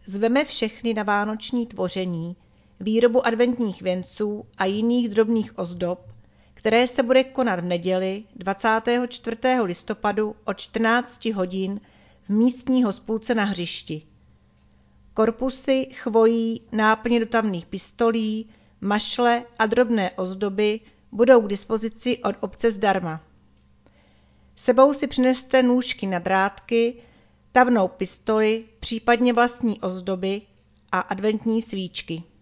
zveme všechny na vánoční tvoření, výrobu adventních věnců a jiných drobných ozdob, které se bude konat v neděli 24. listopadu od 14 hodin v místní hospůdce na hřišti. Korpusy, chvojí, náplně do tamných pistolí, mašle a drobné ozdoby budou k dispozici od obce zdarma. Sebou si přineste nůžky na drátky, tavnou pistoli, případně vlastní ozdoby a adventní svíčky.